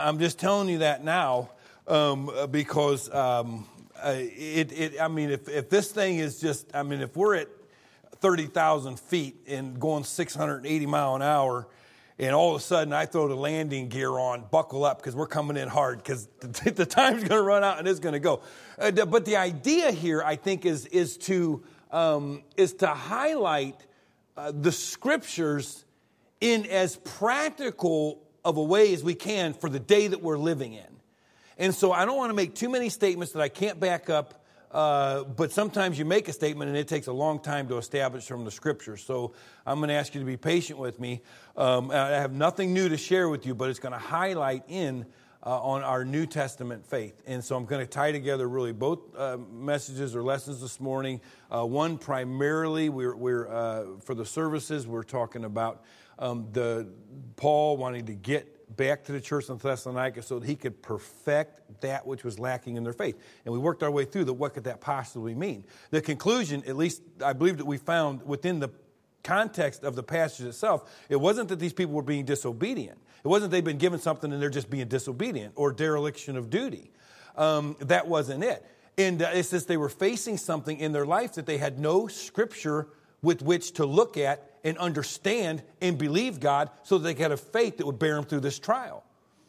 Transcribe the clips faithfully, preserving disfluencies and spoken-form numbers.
I'm just telling you that now um, because um, uh, it, it. I mean, if, if this thing is just, I mean, if we're at thirty thousand feet and going six hundred eighty mile an hour, and all of a sudden I throw the landing gear on, buckle up because we're coming in hard because the, the time's going to run out and it's going to go. Uh, but the idea here, I think, is is to um, is to highlight uh, the scriptures in as practical of a way as we can for the day that we're living in. And so I don't want to make too many statements that I can't back up, uh, but sometimes you make a statement and it takes a long time to establish from the scriptures. So I'm going to ask you to be patient with me. Um, I have nothing new to share with you, but it's going to highlight in uh, on our New Testament faith. And so I'm going to tie together really both uh, messages or lessons this morning. Uh, one primarily, we're, we're uh, for the services, we're talking about Um, the Paul wanting to get back to the church in Thessalonica so that he could perfect that which was lacking in their faith. And we worked our way through the what could that possibly mean. The conclusion, at least I believe that we found within the context of the passage itself, it wasn't that these people were being disobedient. It wasn't they've been given something and they're just being disobedient or dereliction of duty. Um, that wasn't it. And uh, it's just they were facing something in their life that they had no scripture with which to look at and understand and believe God so that they could have faith that would bear them through this trial.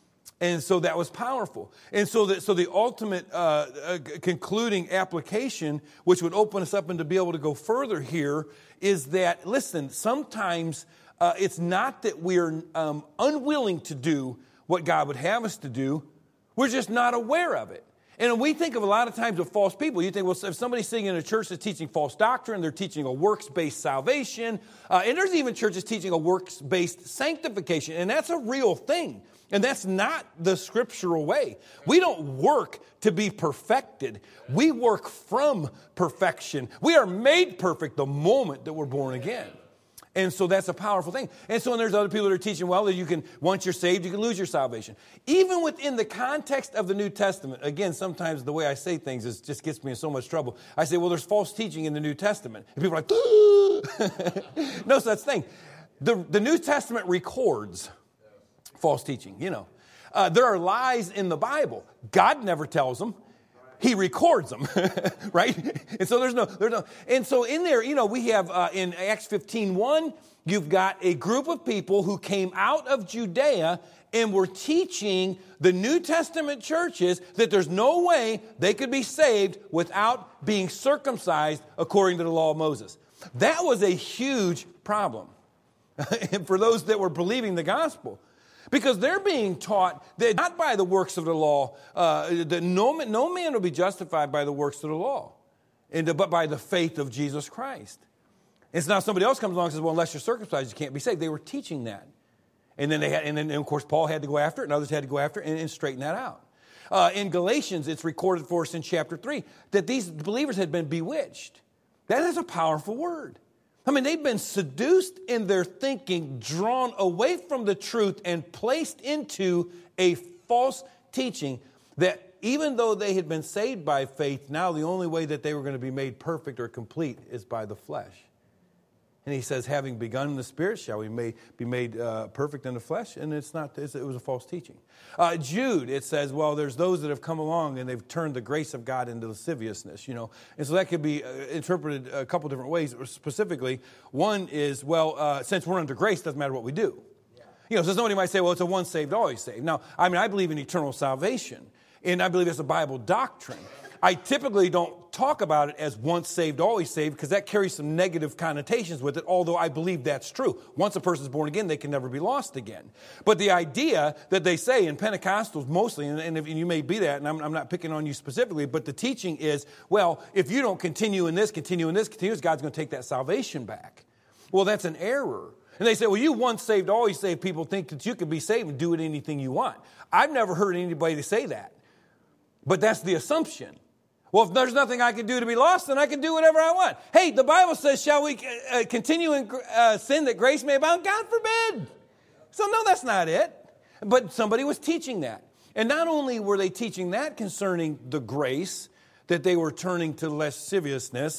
And so that was powerful. And so that, so the ultimate uh, uh, concluding application, which would open us up and to be able to go further here, is that, listen, sometimes uh, it's not that we're um, unwilling to do what God would have us to do. We're just not aware of it. And we think of a lot of times of false people. You think, well, if somebody's sitting in a church that's teaching false doctrine, they're teaching a works-based salvation. Uh, and there's even churches teaching a works-based sanctification. And that's a real thing. And that's not the scriptural way. We don't work to be perfected. We work from perfection. We are made perfect the moment that we're born again. And so that's a powerful thing. And so when there's other people that are teaching, well, that you can, once you're saved, you can lose your salvation. Even within the context of the New Testament, again, sometimes the way I say things is just gets me in so much trouble. I say, well, there's false teaching in the New Testament. And people are like, no such thing. The, the New Testament records false teaching, you know. Uh, there are lies in the Bible. God never tells them. He records them, right? And so there's no, there's no, and so in there, you know, we have uh, in Acts fifteen one, you've got a group of people who came out of Judea and were teaching the New Testament churches that there's no way they could be saved without being circumcised according to the law of Moses. That was a huge problem for those that were believing the gospel. Because they're being taught that not by the works of the law, uh, that no, no man will be justified by the works of the law, and to, but by the faith of Jesus Christ. It's not somebody else comes along and says, well, unless you're circumcised, you can't be saved. They were teaching that. And then, they had, and then and of course, Paul had to go after it, and others had to go after it and, and straighten that out. Uh, in Galatians, it's recorded for us in chapter three that these believers had been bewitched. That is a powerful word. I mean, they've been seduced in their thinking, drawn away from the truth, and placed into a false teaching that even though they had been saved by faith, now the only way that they were going to be made perfect or complete is by the flesh. And he says, having begun in the Spirit, shall we may, be made uh, perfect in the flesh? And it's not. It's, it was a false teaching. Uh, Jude, it says, well, there's those that have come along and they've turned the grace of God into lasciviousness, you know. And so that could be uh, interpreted a couple different ways. Specifically, one is, well, uh, since we're under grace, it doesn't matter what we do. Yeah. You know, so somebody might say, well, it's a once saved, always saved. Now, I mean, I believe in eternal salvation, and I believe it's a Bible doctrine. I typically don't talk about it as once saved, always saved, because that carries some negative connotations with it, although I believe that's true. Once a person's born again, they can never be lost again. But the idea that they say in Pentecostals mostly, and, and, if, and you may be that, and I'm, I'm not picking on you specifically, but the teaching is, well, if you don't continue in this, continue in this, continue in this, God's going to take that salvation back. Well, that's an error. And they say, well, you once saved, always saved. People think that you can be saved and do it anything you want. I've never heard anybody say that. But that's the assumption. Well, if there's nothing I can do to be lost, then I can do whatever I want. Hey, the Bible says, shall we uh, continue in uh, sin that grace may abound? God forbid. So no, that's not it. But somebody was teaching that. And not only were they teaching that concerning the grace, that they were turning to lasciviousness,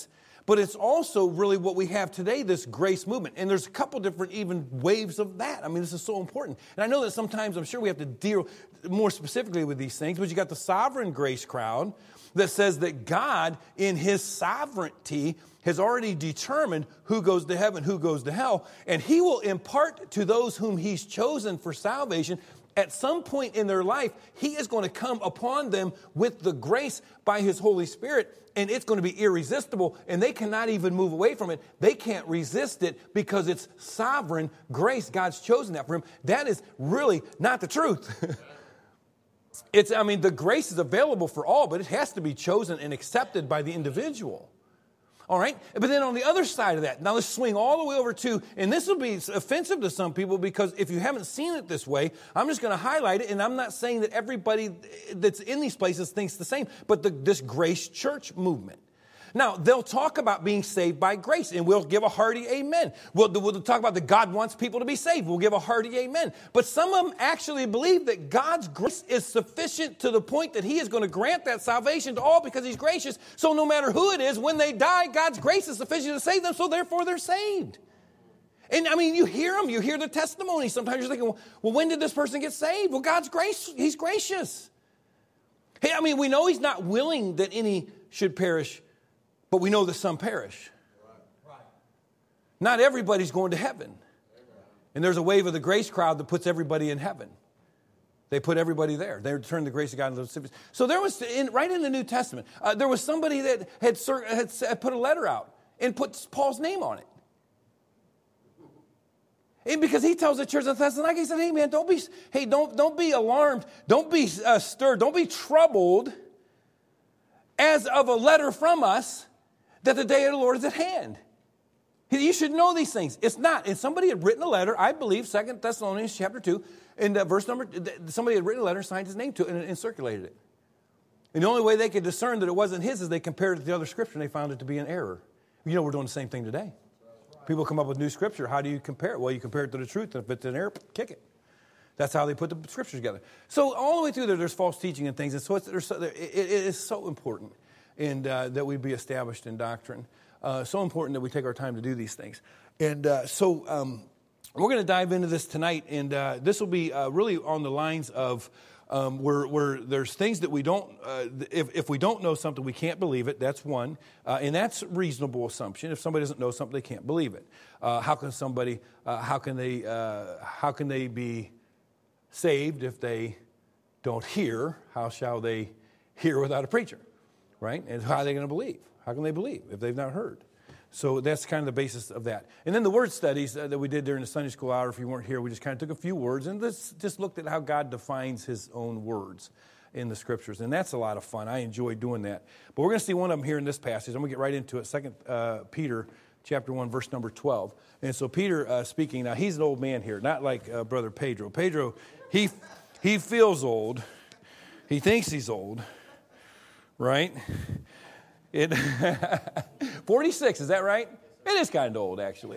But it's also really what we have today, this grace movement. And there's a couple different even waves of that. I mean, this is so important. And I know that sometimes I'm sure we have to deal more specifically with these things, but you got the sovereign grace crowd that says that God, in his sovereignty, has already determined who goes to heaven, who goes to hell. And he will impart to those whom he's chosen for salvation. At some point in their life, he is going to come upon them with the grace by his Holy Spirit, and it's going to be irresistible, and they cannot even move away from it. They can't resist it because it's sovereign grace. God's chosen that for him. That is really not the truth. It's, I mean, the grace is available for all, but it has to be chosen and accepted by the individual. All right? But then on the other side of that, now let's swing all the way over to, and this will be offensive to some people because if you haven't seen it this way, I'm just going to highlight it, and I'm not saying that everybody that's in these places thinks the same, but the, this grace church movement. Now, they'll talk about being saved by grace, and we'll give a hearty amen. We'll, we'll talk about that God wants people to be saved. We'll give a hearty amen. But some of them actually believe that God's grace is sufficient to the point that he is going to grant that salvation to all because he's gracious. So no matter who it is, when they die, God's grace is sufficient to save them, so therefore they're saved. And I mean, you hear them, you hear the testimony. Sometimes you're thinking, well, when did this person get saved? Well, God's grace, he's gracious. Hey, I mean, we know he's not willing that any should perish, but we know that some perish. Right. Not everybody's going to heaven. And there's a wave of the grace crowd that puts everybody in heaven. They put everybody there. They return the grace of God into the So there was, in, right in the New Testament, uh, there was somebody that had, had, had put a letter out and put Paul's name on it. And because he tells the church of Thessalonica, he said, hey man, don't be, hey, don't, don't be alarmed. Don't be uh, stirred. Don't be troubled as of a letter from us, that the day of the Lord is at hand. You should know these things. It's not. And somebody had written a letter, I believe, Second Thessalonians chapter two, and uh, verse number, somebody had written a letter, signed his name to it, and, and circulated it. And the only way they could discern that it wasn't his is they compared it to the other scripture, and they found it to be an error. You know, we're doing the same thing today. People come up with new scripture. How do you compare it? Well, you compare it to the truth, and if it's an error, kick it. That's how they put the scriptures together. So all the way through there, there's false teaching and things, and so it's, it, it is so important. And uh, that we be established in doctrine. Uh, so important that we take our time to do these things. And uh, so um, we're going to dive into this tonight, and uh, this will be uh, really on the lines of um, where, where there's things that we don't, uh, if, if we don't know something, we can't believe it. That's one. Uh, and that's a reasonable assumption. If somebody doesn't know something, they can't believe it. Uh, how can somebody, uh, how can they, uh, how can they be saved if they don't hear? How shall they hear without a preacher? Right? And how are they going to believe? How can they believe if they've not heard? So that's kind of the basis of that. And then the word studies uh, that we did during the Sunday school hour, if you weren't here, we just kind of took a few words and just, just looked at how God defines his own words in the scriptures. And that's a lot of fun. I enjoy doing that. But we're going to see one of them here in this passage. I'm going to get right into it. Second uh, Peter chapter one, verse number twelve. And so Peter uh, speaking, now he's an old man here, not like uh, Brother Pedro. Pedro, he he feels old. He thinks he's old. Right? It forty-six, is that right? It is kind of old, actually.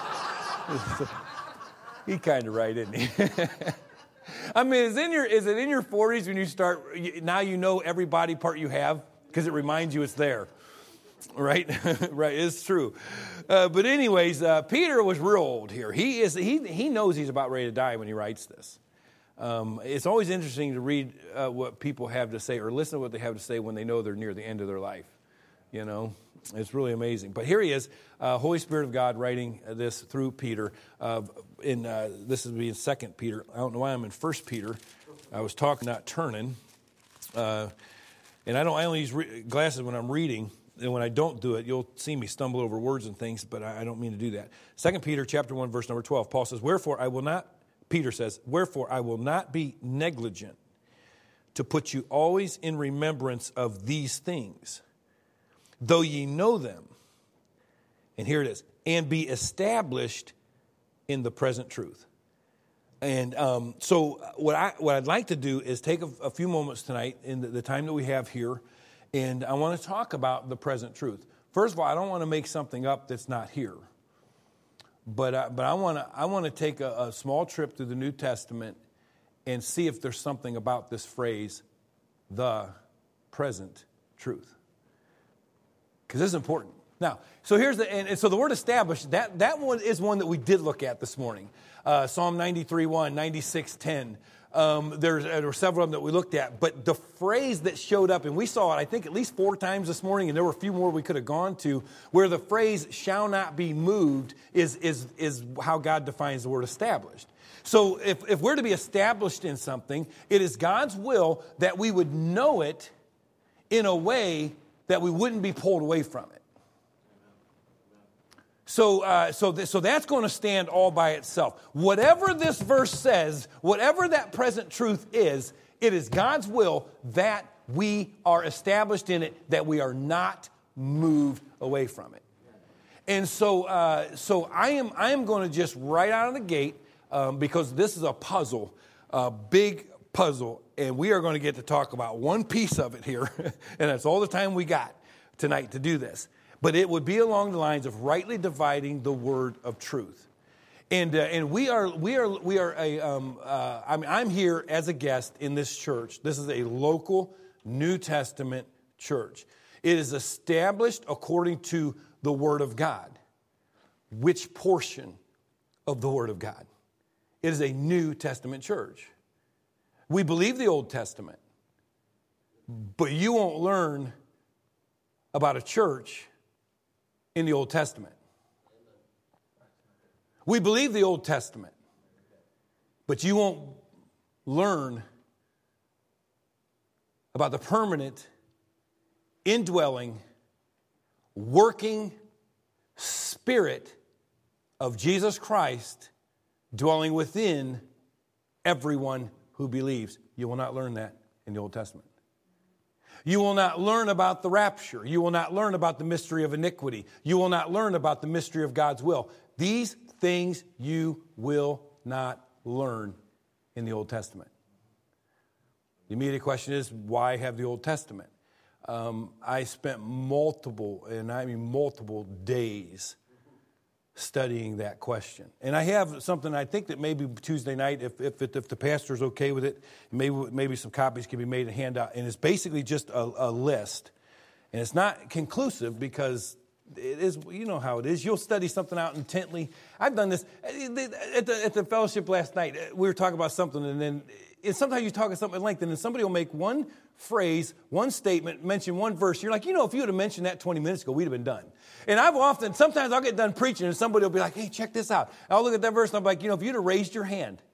He's kind of right, isn't he? I mean, is, in your, is it in your forties when you start, now you know every body part you have? Because it reminds you it's there. Right? Right, it's true. Uh, but anyways, uh, Peter was real old here. He is. He, he knows he's about ready to die when he writes this. Um, it's always interesting to read uh, what people have to say or listen to what they have to say when they know they're near the end of their life. You know, it's really amazing. But here he is, uh, Holy Spirit of God writing this through Peter. Uh, in uh, this is in Second Peter. I don't know why I'm in First Peter. I was talking, not turning. Uh, and I don't. I only use re- glasses when I'm reading. And when I don't do it, you'll see me stumble over words and things. But I, I don't mean to do that. Second Peter chapter one, verse number twelve. Paul says, "Wherefore I will not." Peter says, "Wherefore I will not be negligent to put you always in remembrance of these things, though ye know them." And here it is, "and be established in the present truth." And um, so what, I, what I'd like to do is take a, a few moments tonight in the, the time that we have here, and I want to talk about the present truth. First of all, I don't want to make something up that's not here. But uh, but I want to I want to take a, a small trip through the New Testament and see if there's something about this phrase, the present truth. Because this is important. Now, so here's the, and, and so the word established, that, that one is one that we did look at this morning. Uh, Psalm ninety-three one, ninety-six ten. Um, there's, there were several of them that we looked at. But the phrase that showed up, and we saw it, I think, at least four times this morning, and there were a few more we could have gone to, where the phrase shall not be moved is, is, is how God defines the word established. So if, if we're to be established in something, it is God's will that we would know it in a way that we wouldn't be pulled away from it. So, uh, so, th- so that's going to stand all by itself. Whatever this verse says, whatever that present truth is, it is God's will that we are established in it, that we are not moved away from it. And so, uh, so I am, I am going to just right out of the gate, um, because this is a puzzle, a big puzzle, and we are going to get to talk about one piece of it here, and that's all the time we got tonight to do this. But it would be along the lines of rightly dividing the word of truth, and uh, and we are we are we are a um, uh, I mean I'm here as a guest in this church. This is a local New Testament church. It is established according to the Word of God. Which portion of the Word of God? It is a New Testament church. We believe the Old Testament, but you won't learn about a church in the Old Testament. We believe the Old Testament, but you won't learn about the permanent, indwelling, working Spirit of Jesus Christ dwelling within everyone who believes. You will not learn that in the Old Testament. You will not learn about the rapture. You will not learn about the mystery of iniquity. You will not learn about the mystery of God's will. These things you will not learn in the Old Testament. The immediate question is, why have the Old Testament? Um, I spent multiple, and I mean multiple days studying that question. And I have something I think that maybe Tuesday night, if if, it, if the pastor's okay with it, maybe maybe some copies can be made and handed out. And it's basically just a, a list. And it's not conclusive because it is, you know how it is. You'll study something out intently. I've done this. At the, at the fellowship last night, we were talking about something, and then and sometimes you talk about something at length, and then somebody will make one phrase, one statement, mention one verse. You're like, you know, if you would have mentioned that twenty minutes ago, we'd have been done. And I've often, sometimes I'll get done preaching, and somebody will be like, hey, check this out. And I'll look at that verse, and I'm like, you know, if you'd have raised your hand,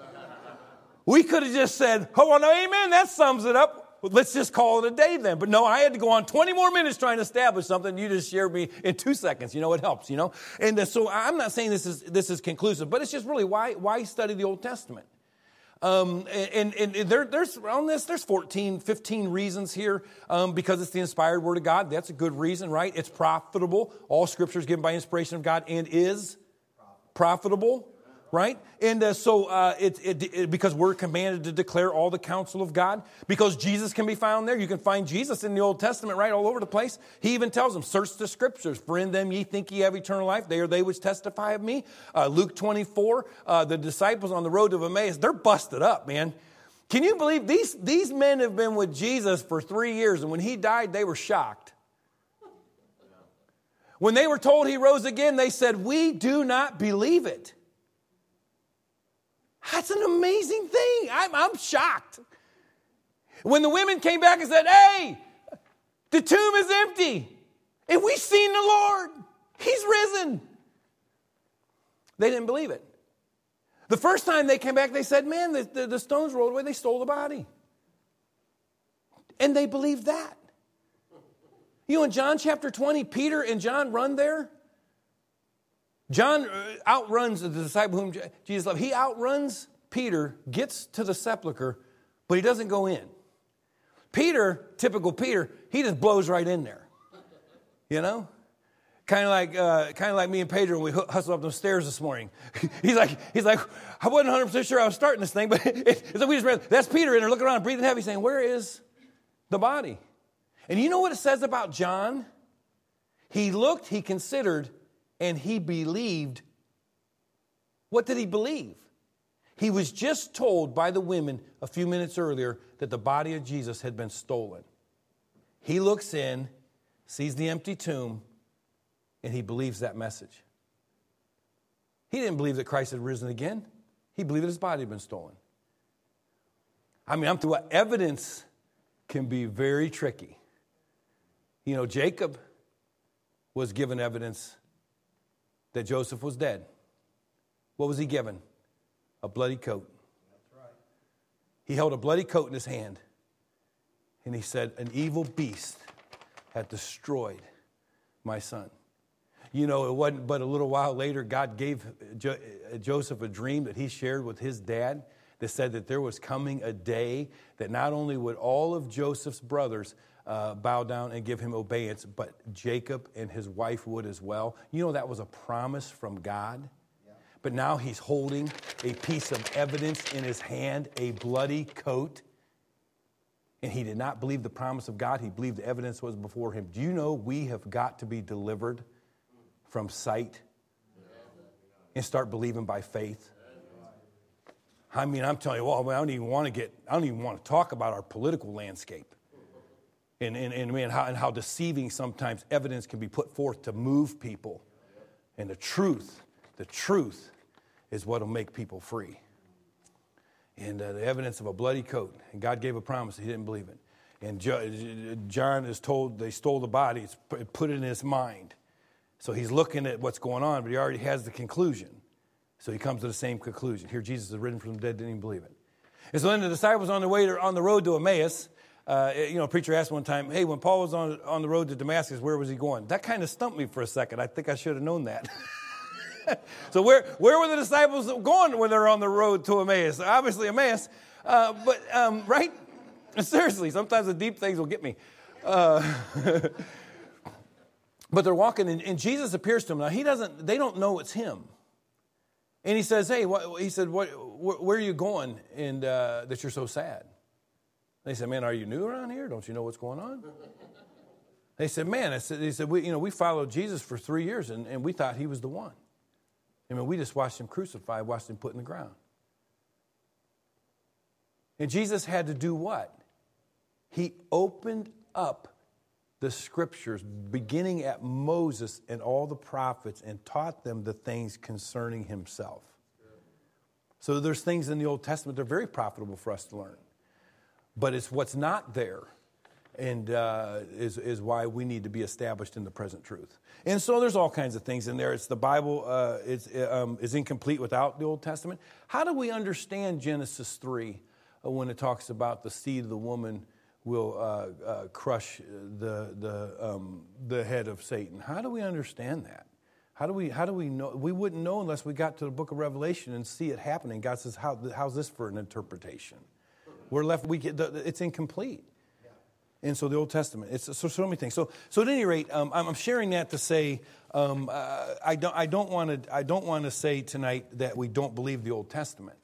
we could have just said, oh, well, no, amen, that sums it up. Well, let's just call it a day then. But no, I had to go on twenty more minutes trying to establish something. You just shared me in two seconds. You know, it helps, you know. And uh, so I'm not saying this is this is conclusive, but it's just really why why study the Old Testament? Um, and, and, and there, there's on this, there's fourteen, fifteen reasons here, um, because it's the inspired Word of God. That's a good reason, right? It's profitable. All Scripture is given by inspiration of God and is profitable, right? And uh, so uh, it, it, it because we're commanded to declare all the counsel of God, because Jesus can be found there. You can find Jesus in the Old Testament, right, all over the place. He even tells them, search the Scriptures, for in them ye think ye have eternal life. They are they which testify of me. Uh, Luke twenty-four, uh, the disciples on the road to Emmaus, they're busted up, man. Can you believe these, these men have been with Jesus for three years, and when he died, they were shocked. When they were told he rose again, they said, we do not believe it. That's an amazing thing. I'm, I'm shocked. When the women came back and said, hey, the tomb is empty, and we've seen the Lord. He's risen. They didn't believe it. The first time they came back, they said, man, the, the, the stones rolled away. They stole the body. And they believed that. You know, in John chapter twenty, Peter and John run there. John outruns the disciple whom Jesus loved. He outruns Peter, gets to the sepulcher, but he doesn't go in. Peter, typical Peter, he just blows right in there. You know? Kind of like uh, kind of like me and Pedro when we hustled up those stairs this morning. he's like, he's like, I wasn't one hundred percent sure I was starting this thing, but it's like we just read, that's Peter in there looking around, breathing heavy, saying, where is the body? And you know what it says about John? He looked, he considered, and he believed. What did he believe? He was just told by the women a few minutes earlier that the body of Jesus had been stolen. He looks in, sees the empty tomb, and he believes that message. He didn't believe that Christ had risen again. He believed that his body had been stolen. I mean, I'm through what evidence can be very tricky. You know, Jacob was given evidence that Joseph was dead. What was he given? A bloody coat. That's right. He held a bloody coat in his hand, and he said, an evil beast had destroyed my son. You know, it wasn't but a little while later, God gave Jo- Joseph a dream that he shared with his dad that said that there was coming a day that not only would all of Joseph's brothers uh, bow down and give him obedience, but Jacob and his wife would as well. You know, that was a promise from God. Yeah. But now he's holding a piece of evidence in his hand, a bloody coat. And he did not believe the promise of God. He believed the evidence was before him. Do you know we have got to be delivered from sight and start believing by faith? I mean, I'm telling you, well, I don't even want to get, I don't even want to talk about our political landscape. And, and, and, man, how, and how deceiving sometimes evidence can be put forth to move people. And the truth, the truth is what will make people free. And uh, the evidence of a bloody coat. And God gave a promise. He didn't believe it. And jo- John is told they stole the body. It's put it in his mind. So he's looking at what's going on, but he already has the conclusion. So he comes to the same conclusion. Here, Jesus is risen from the dead, didn't even believe it. And so then the disciples on the way to, on the road to Emmaus, uh, you know, a preacher asked one time, hey, when Paul was on, on the road to Damascus, where was he going? That kind of stumped me for a second. I think I should have known that. So where where were the disciples going when they're on the road to Emmaus? Obviously Emmaus, uh, but um, right? Seriously, sometimes the deep things will get me. Uh, but they're walking, and, and Jesus appears to them. Now he doesn't. They don't know it's him. And he says, "Hey," what, he said, "What? Where, where are you going? And uh, that you're so sad?" They said, "Man, are you new around here? Don't you know what's going on?" They said, "Man," I said, he said, "We, you know, we followed Jesus for three years, and, and we thought he was the one. I mean, we just watched him crucified, watched him put in the ground." And Jesus had to do what? He opened up the scriptures, beginning at Moses and all the prophets, and taught them the things concerning himself. So there's things in the Old Testament that are very profitable for us to learn. But it's what's not there, and uh, is, is why we need to be established in the present truth. And so there's all kinds of things in there. It's the Bible uh, is, um, is incomplete without the Old Testament. How do we understand Genesis three uh, when it talks about the seed of the woman will uh, uh, crush the the um, the head of Satan? How do we understand that? How do we how do we know? We wouldn't know unless we got to the book of Revelation and see it happening. God says, How, how's this for an interpretation? We're left, we get, it's incomplete. And so the Old Testament, it's so, so many things. So, so at any rate, um, I'm sharing that to say um, uh, I don't, I don't want to, I don't want to say tonight that we don't believe the Old Testament.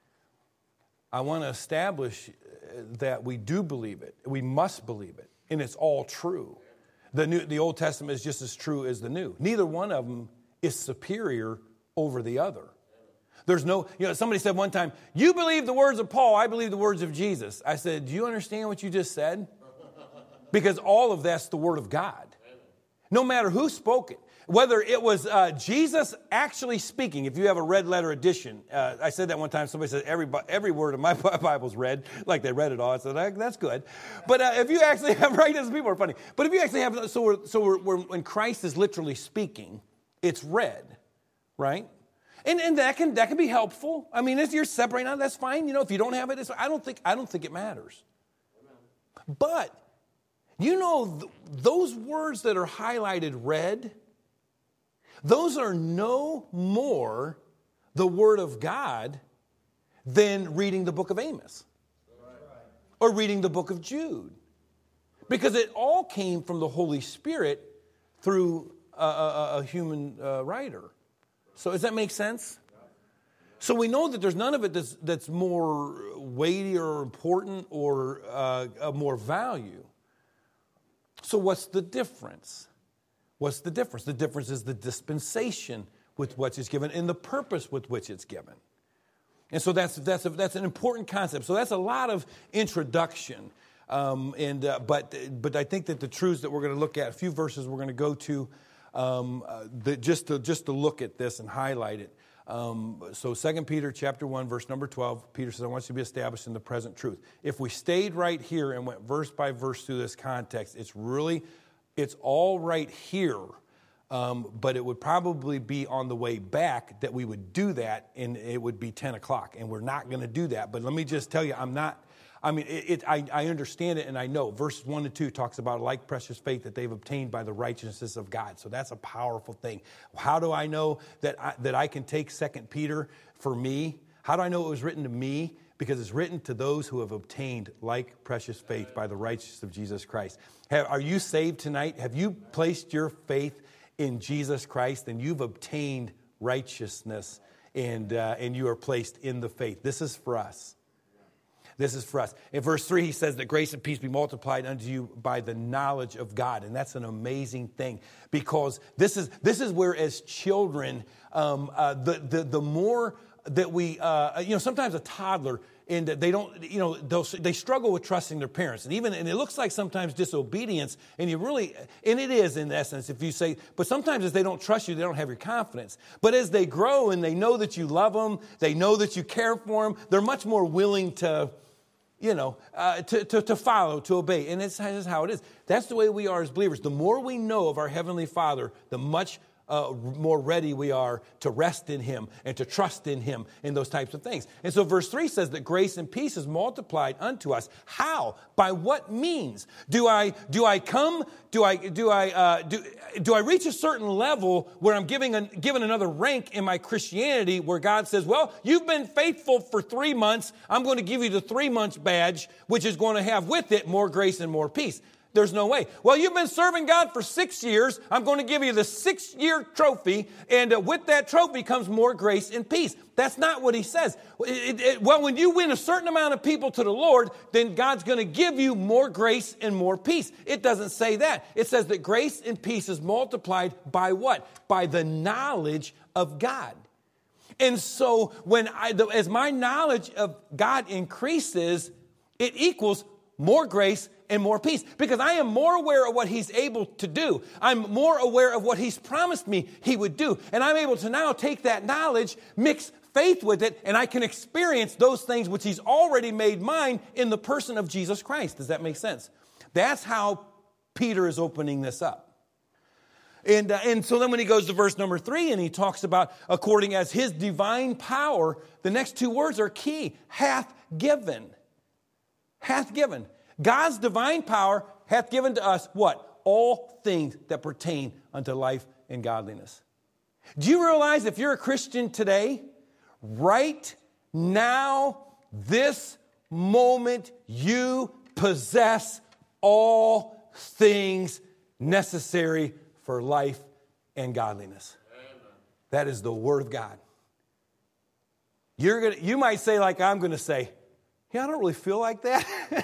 I want to establish that we do believe it. We must believe it, and it's all true. The new, the Old Testament is just as true as the New. Neither one of them is superior over the other. There's no, you know, somebody said one time, "You believe the words of Paul, I believe the words of Jesus." I said, "Do you understand what you just said?" Because all of that's the Word of God. No matter who spoke it. Whether it was uh, Jesus actually speaking. If you have a red letter edition. Uh, I said that one time. Somebody said every, every word of my Bible's read. Like they read it all. I said, that's good. But uh, if you actually have, right, as people are funny. But if you actually have, so, we're, so we're, we're, when Christ is literally speaking, it's read. Right? And and that can that can be helpful. I mean, if you're separating out, that's fine. You know, if you don't have it, it's, I don't think I don't think it matters. But you know, th- those words that are highlighted red, those are no more the Word of God than reading the book of Amos or reading the book of Jude, because it all came from the Holy Spirit through a, a, a human uh, writer. So does that make sense? So we know that there's none of it that's, that's more weighty or important or uh, of more value. So what's the difference? What's the difference? The difference is the dispensation with which it's given and the purpose with which it's given. And so that's that's a, that's an important concept. So that's a lot of introduction. Um, and uh, but but I think that the truths that we're going to look at, a few verses we're going to go to. um, uh, the, just to just to look at this and highlight it. Um, so Second Peter chapter one, verse number twelve, Peter says, I want you to be established in the present truth. If we stayed right here and went verse by verse through this context, it's really, it's all right here, um, but it would probably be on the way back that we would do that, and it would be ten o'clock, and we're not going to do that. But let me just tell you, I'm not, I mean, it, it, I, I understand it, and I know. Verses one and two talks about like precious faith that they've obtained by the righteousness of God. So that's a powerful thing. How do I know that I, that I can take Second Peter for me? How do I know it was written to me? Because it's written to those who have obtained like precious faith by the righteousness of Jesus Christ. Have, are you saved tonight? Have you placed your faith in Jesus Christ? And you've obtained righteousness, and uh, and you are placed in the faith. This is for us. This is for us. In verse three, he says that grace and peace be multiplied unto you by the knowledge of God. And that's an amazing thing, because this is this is where, as children, um, uh, the, the, the more that we, uh, you know, sometimes a toddler, and they don't, you know, they struggle with trusting their parents. And even, and it looks like sometimes disobedience, and you really, and it is in essence, if you say, but sometimes if they don't trust you, they don't have your confidence. But as they grow and they know that you love them, they know that you care for them, they're much more willing to, you know, uh, to, to, to follow, to obey. And it's, this is how it is. That's the way we are as believers. The more we know of our Heavenly Father, the much Uh, more ready we are to rest in Him and to trust in Him in those types of things. And so verse three says that grace and peace is multiplied unto us. How? By what means? Do I do I come? Do I do I uh, do do I reach a certain level where I'm giving a, given another rank in my Christianity, where God says, well, you've been faithful for three months. I'm going to give you the three months badge, which is going to have with it more grace and more peace. There's no way. Well, you've been serving God for six years. I'm going to give you the six-year trophy, and uh, with that trophy comes more grace and peace. That's not what he says. It, it, well, when you win a certain amount of people to the Lord, then God's going to give you more grace and more peace. It doesn't say that. It says that grace and peace is multiplied by what? By the knowledge of God. And so when I, the, as my knowledge of God increases, it equals more grace and more peace, because I am more aware of what He's able to do. I'm more aware of what He's promised me He would do. And I'm able to now take that knowledge, mix faith with it, and I can experience those things which He's already made mine in the person of Jesus Christ. Does that make sense? That's how Peter is opening this up. And, uh, and so then when he goes to verse number three and he talks about according as His divine power, the next two words are key. Hath given. Hath given. God's divine power hath given to us what? All things that pertain unto life and godliness. Do you realize if you're a Christian today, right now, this moment, you possess all things necessary for life and godliness? Amen. That is the Word of God. You're gonna, you might say like I'm going to say, yeah, I don't really feel like that.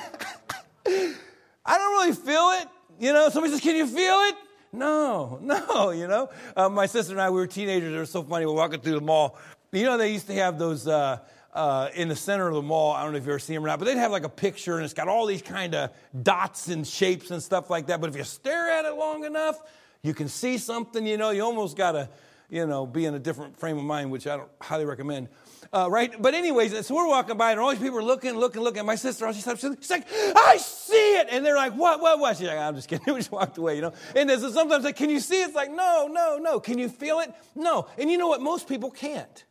I don't really feel it. You know, somebody says, can you feel it? No, no, you know. Uh, my sister and I, we were teenagers. It was so funny. We're walking through the mall. You know, they used to have those uh, uh, in the center of the mall. I don't know if you've ever seen them or not, but they'd have like a picture, and it's got all these kind of dots and shapes and stuff like that. But if you stare at it long enough, you can see something, you know. You almost got to, you know, be in a different frame of mind, which I don't highly recommend. Uh, right? But anyways, so we're walking by, and all these people are looking, looking, looking. And my sister, she stops, she's like, I see it. And they're like, what, what, what? She's like, I'm just kidding. We just walked away, you know. And so sometimes like, can you see it? It's like, no, no, no. Can you feel it? No. And you know what? Most people can't.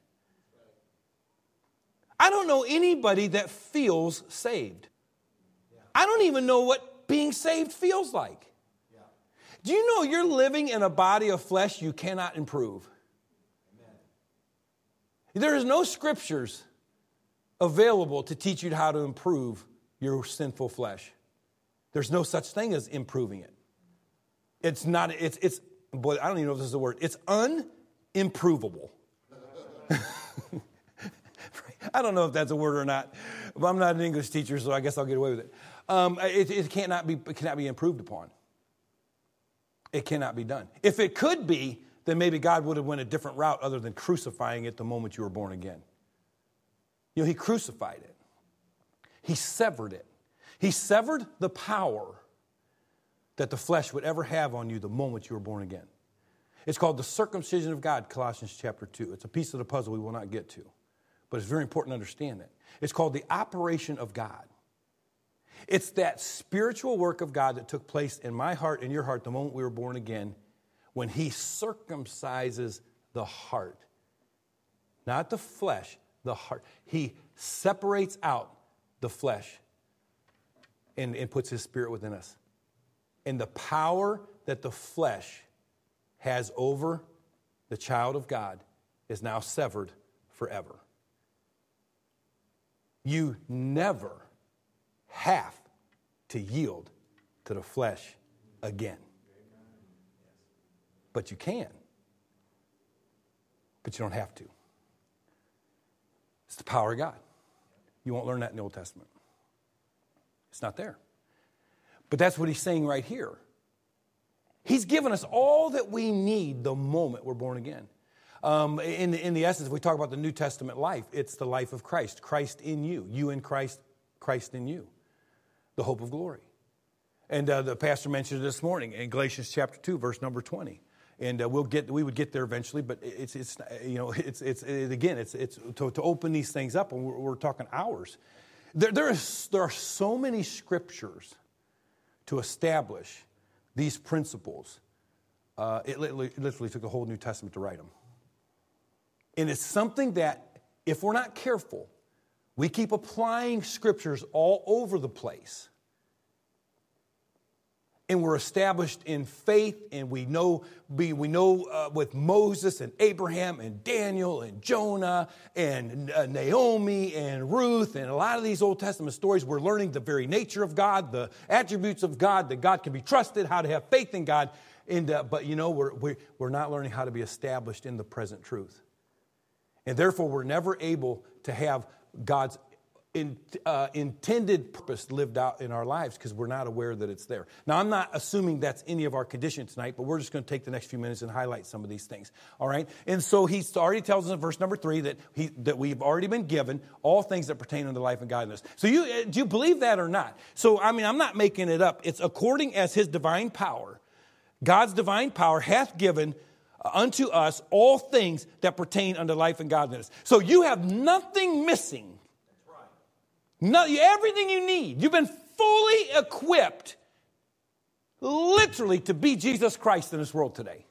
I don't know anybody that feels saved. I don't even know what being saved feels like. Do you know you're living in a body of flesh you cannot improve? There is no scriptures available to teach you how to improve your sinful flesh. There's no such thing as improving it. It's not, it's, it's, boy, I don't even know if this is a word. It's unimprovable. I don't know if that's a word or not. But I'm not an English teacher, so I guess I'll get away with it. Um, it, it cannot be, it cannot be improved upon. It cannot be done. If it could be, then maybe God would have went a different route other than crucifying it the moment you were born again. You know, He crucified it. He severed it. He severed the power that the flesh would ever have on you the moment you were born again. It's called the circumcision of God, Colossians chapter two. It's a piece of the puzzle we will not get to, but it's very important to understand it. It's called the operation of God. It's that spiritual work of God that took place in my heart and your heart the moment we were born again, when he circumcises the heart. Not the flesh, the heart. He separates out the flesh and, and puts his spirit within us. And the power that the flesh has over the child of God is now severed forever. You never have to yield to the flesh again. But you can. But you don't have to. It's the power of God. You won't learn that in the Old Testament. It's not there. But that's what he's saying right here. He's given us all that we need the moment we're born again. Um, in, in the essence, if we talk about the New Testament life, it's the life of Christ. Christ in you. You in Christ, Christ in you. The hope of glory. And uh, the pastor mentioned it this morning in Galatians chapter two, verse number twenty. And uh, we'll get, we would get there eventually, but it's, it's you know, it's, it's it, again, it's, it's to, to open these things up, and we're, we're talking hours. There, there, is, there are so many scriptures to establish these principles. Uh, it, literally, it literally took the whole New Testament to write them. And it's something that, if we're not careful, we keep applying scriptures all over the place. And we're established in faith, and we know we, we know uh, with Moses and Abraham and Daniel and Jonah and uh, Naomi and Ruth and a lot of these Old Testament stories, we're learning the very nature of God, the attributes of God, that God can be trusted, how to have faith in God. And, uh, but, you know, we're, we're, we're not learning how to be established in the present truth. And therefore, we're never able to have God's In, uh, intended purpose lived out in our lives because we're not aware that it's there. Now, I'm not assuming that's any of our condition tonight, but we're just going to take the next few minutes and highlight some of these things. All right? And so he already tells us in verse number three that he that we've already been given all things that pertain unto life and godliness. So you uh, do you believe that or not? So, I mean, I'm not making it up. It's according as his divine power, God's divine power hath given unto us all things that pertain unto life and godliness. So you have nothing missing. No, everything you need. You've been fully equipped, literally, to be Jesus Christ in this world today.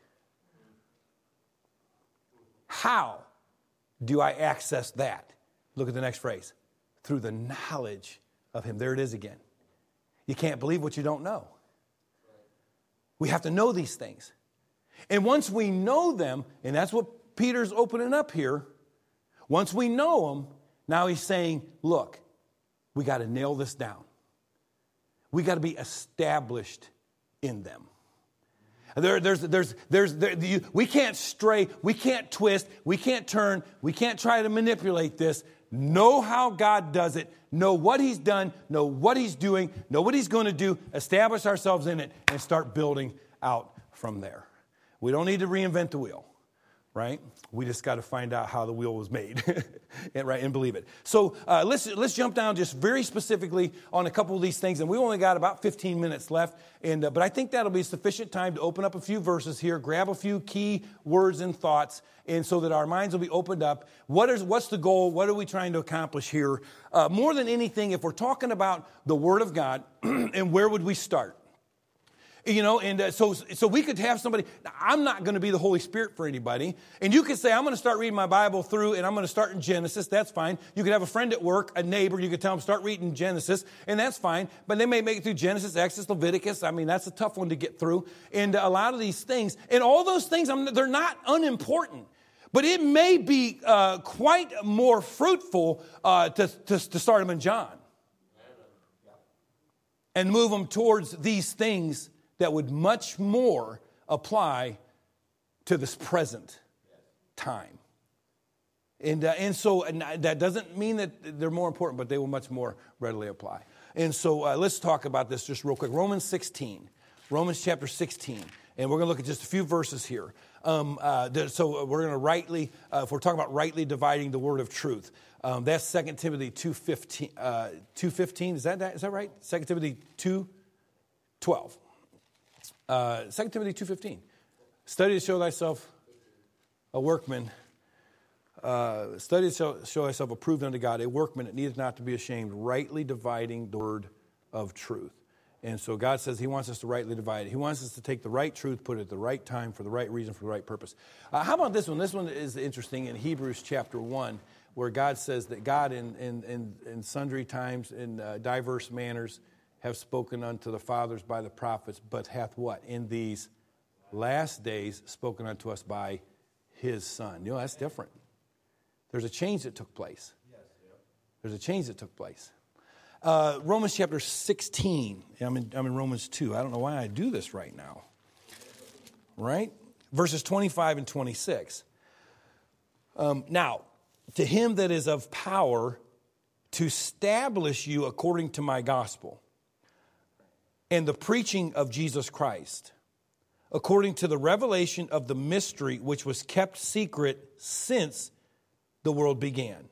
How do I access that? Look at the next phrase. Through the knowledge of him. There it is again. You can't believe what you don't know. We have to know these things. And once we know them, and that's what Peter's opening up here, once we know them, now he's saying, look, we got to nail this down. We got to be established in them. There, there's, there's, there's, there, you, we can't stray, we can't twist, we can't turn, we can't try to manipulate this. Know how God does it. Know what he's done. Know what he's doing. Know what he's going to do. Establish ourselves in it and start building out from there. We don't need to reinvent the wheel. Right? We just got to find out how the wheel was made, and, right, and believe it. So uh, let's let's jump down just very specifically on a couple of these things, and we only got about fifteen minutes left, and uh, but I think that'll be sufficient time to open up a few verses here, grab a few key words and thoughts, and so that our minds will be opened up. What is what's the goal? What are we trying to accomplish here? Uh, more than anything, if we're talking about the Word of God, and where would we start? You know, and uh, so so we could have somebody, I'm not going to be the Holy Spirit for anybody. And you could say, I'm going to start reading my Bible through, and I'm going to start in Genesis. That's fine. You could have a friend at work, a neighbor. You could tell them, start reading Genesis, and that's fine. But they may make it through Genesis, Exodus, Leviticus. I mean, that's a tough one to get through. And a lot of these things, and all those things, I mean, they're not unimportant. But it may be uh, quite more fruitful uh, to, to, to start them in John. And move them towards these things that would much more apply to this present time. And, uh, and so and that doesn't mean that they're more important, but they will much more readily apply. And so uh, let's talk about this just real quick. Romans sixteen. Romans chapter sixteen. And we're going to look at just a few verses here. Um, uh, so we're going to rightly, uh, if we're talking about rightly dividing the word of truth, um, that's Second Timothy two fifteen. Uh, two fifteen, is that, that, is that right? Second Timothy two twelve. Uh, Second Timothy two fifteen. Study to show thyself a workman. Uh, study to show, show thyself approved unto God, a workman that needeth not to be ashamed, rightly dividing the word of truth. And so God says he wants us to rightly divide it. He wants us to take the right truth, put it at the right time, for the right reason, for the right purpose. Uh, how about this one? This one is interesting in Hebrews chapter one, where God says that God in, in, in, in sundry times, in uh, diverse manners, have spoken unto the fathers by the prophets, but hath what? In these last days spoken unto us by his Son. You know, that's different. There's a change that took place. There's a change that took place. Uh, Romans chapter sixteen. I'm in, I'm in Romans two. I don't know why I do this right now. Right? Verses twenty-five and twenty-six. Um, now, to him that is of power to establish you according to my gospel and the preaching of Jesus Christ, according to the revelation of the mystery which was kept secret since the world began.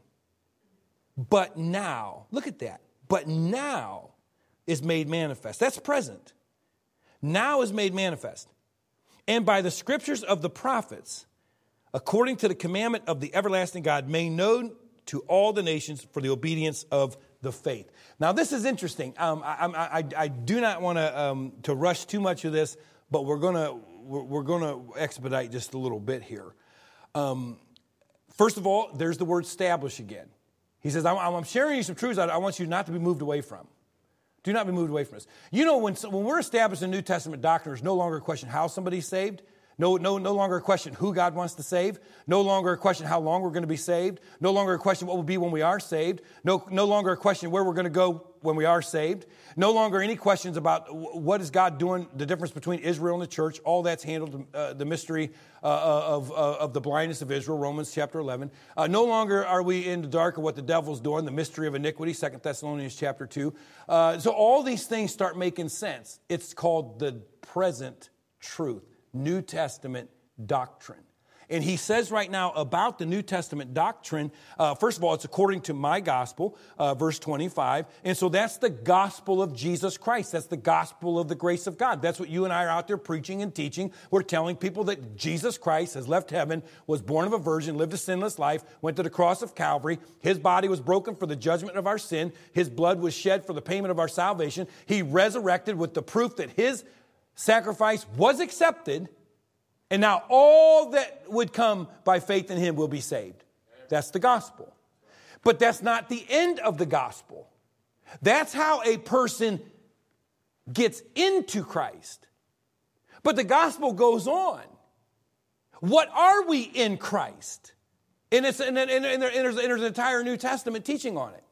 But now, look at that. But now is made manifest. That's present. Now is made manifest. And by the scriptures of the prophets, according to the commandment of the everlasting God, made known to all the nations for the obedience of the faith. Now, this is interesting. Um, I, I, I do not want to um, to rush too much of this, but we're gonna we're, we're gonna expedite just a little bit here. Um, first of all, there's the word establish again. He says, I'm, I'm sharing you some truths I, I want you not to be moved away from. Do not be moved away from this. You know, when, when we're establishing New Testament doctrine, there's no longer a question how somebody's saved. No, no, no longer a question who God wants to save. No longer a question how long we're going to be saved. No longer a question what will be when we are saved. No, no longer a question where we're going to go when we are saved. No longer any questions about what is God doing, the difference between Israel and the church. All that's handled, uh, the mystery uh, of, uh, of the blindness of Israel, Romans chapter eleven. Uh, no longer are we in the dark of what the devil's doing, the mystery of iniquity, Second Thessalonians chapter two. Uh, so all these things start making sense. It's called the present truth. New Testament doctrine. And he says right now about the New Testament doctrine, uh, first of all, it's according to my gospel, uh, verse twenty-five. And so that's the gospel of Jesus Christ. That's the gospel of the grace of God. That's what you and I are out there preaching and teaching. We're telling people that Jesus Christ has left heaven, was born of a virgin, lived a sinless life, went to the cross of Calvary. His body was broken for the judgment of our sin. His blood was shed for the payment of our salvation. He resurrected with the proof that his sacrifice was accepted, and now all that would come by faith in him will be saved. That's the gospel. But that's not the end of the gospel. That's how a person gets into Christ. But the gospel goes on. What are we in Christ? And, it's, and, and, and, there's, and there's an entire New Testament teaching on it.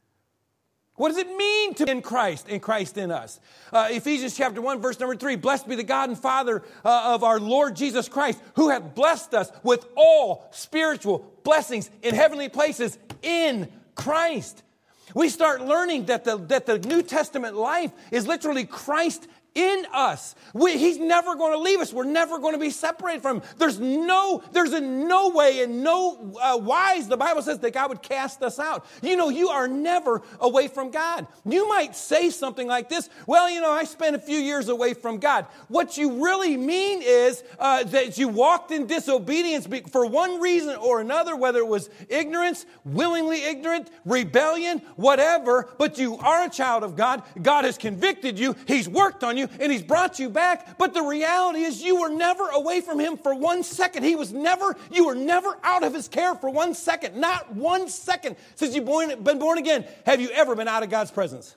What does it mean to be in Christ, in Christ in us? Uh, Ephesians chapter one, verse number three, blessed be the God and Father uh, of our Lord Jesus Christ, who hath blessed us with all spiritual blessings in heavenly places in Christ. We start learning that the, that the New Testament life is literally Christ in us. We, he's never going to leave us. We're never going to be separated from him. There's no, there's in no way and no uh, wise, the Bible says, that God would cast us out. You know, you are never away from God. You might say something like this, well, you know, I spent a few years away from God. What you really mean is uh, that you walked in disobedience for one reason or another, whether it was ignorance, willingly ignorant, rebellion, whatever, but you are a child of God. God has convicted you. He's worked on you. And he's brought you back. But the reality is you were never away from him for one second. He was never, you were never out of his care for one second. Not one second since you've been born again. Have you ever been out of God's presence?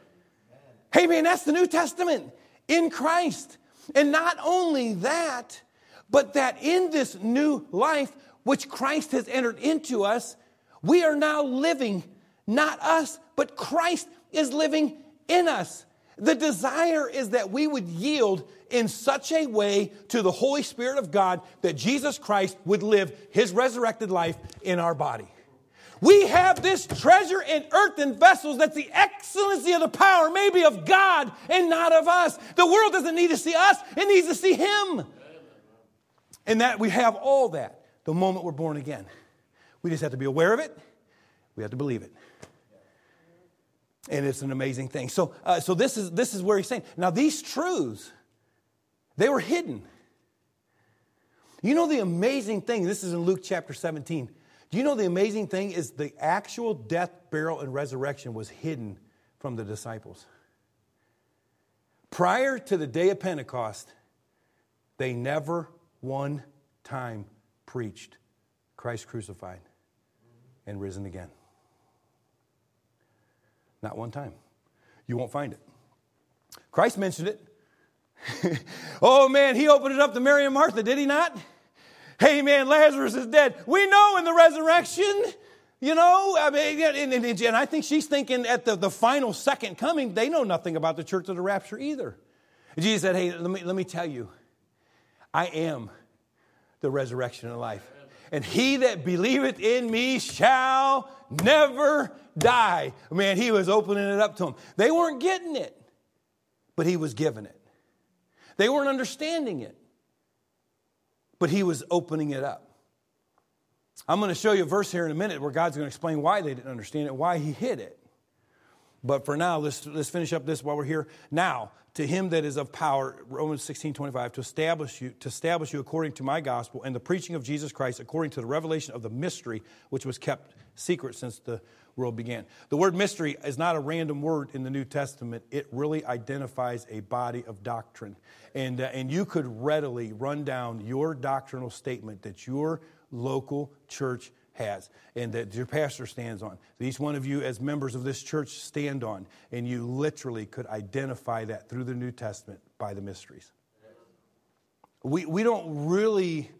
Hey man, that's the New Testament in Christ. And not only that, but that in this new life which Christ has entered into us, we are now living, not us, but Christ is living in us. The desire is that we would yield in such a way to the Holy Spirit of God that Jesus Christ would live his resurrected life in our body. We have this treasure in earthen vessels that the excellency of the power may be of God and not of us. The world doesn't need to see us, it needs to see him. And that we have all that the moment we're born again. We just have to be aware of it. We have to believe it. And it's an amazing thing. So, uh, so this is this is where he's saying. Now, these truths, they were hidden. You know the amazing thing, this is in Luke chapter seventeen. Do you know the amazing thing is the actual death, burial, and resurrection was hidden from the disciples. Prior to the day of Pentecost, they never one time preached Christ crucified and risen again. Not one time. You won't find it. Christ mentioned it. Oh man, he opened it up to Mary and Martha, did he not? Hey man, Lazarus is dead. We know in the resurrection, you know, I mean, and, and, and I think she's thinking at the, the final second coming, they know nothing about the church of the rapture either. And Jesus said, hey, let me, let me tell you, I am the resurrection and life. And he that believeth in me shall never die. Man, he was opening it up to them. They weren't getting it, but he was giving it. They weren't understanding it, but he was opening it up. I'm going to show you a verse here in a minute where God's going to explain why they didn't understand it, why he hid it. But for now, let's, let's finish up this while we're here. Now, to him that is of power, Romans sixteen twenty-five, to establish you, to establish you according to my gospel and the preaching of Jesus Christ according to the revelation of the mystery which was kept secret since the world began. The word mystery is not a random word in the New Testament. It really identifies a body of doctrine. And, uh, and you could readily run down your doctrinal statement that your local church has and that your pastor stands on. That each one of you as members of this church stand on. And you literally could identify that through the New Testament by the mysteries. We, we don't really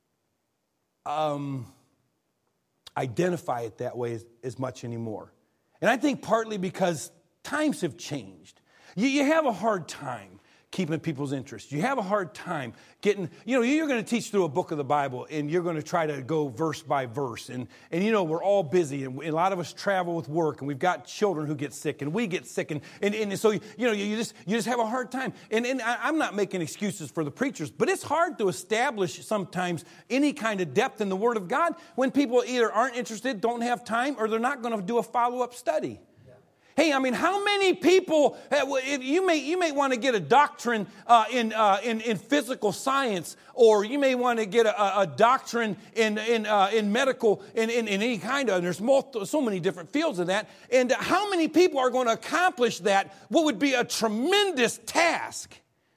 um, identify it that way as, as much anymore. And I think partly because times have changed. You, you have a hard time keeping people's interest. You have a hard time getting, you know, you're going to teach through a book of the Bible and you're going to try to go verse by verse. And, and you know, we're all busy and a lot of us travel with work and we've got children who get sick and we get sick. And, and, and so, you know, you just you just have a hard time. And, and I'm not making excuses for the preachers, but it's hard to establish sometimes any kind of depth in the Word of God when people either aren't interested, don't have time, or they're not going to do a follow-up study. Hey, I mean, how many people, you may you may want to get a doctrine uh, in, uh, in in physical science, or you may want to get a, a doctrine in in uh, in medical, in, in, in any kind of, and there's multiple, so many different fields of that. And how many people are going to accomplish that, what would be a tremendous task,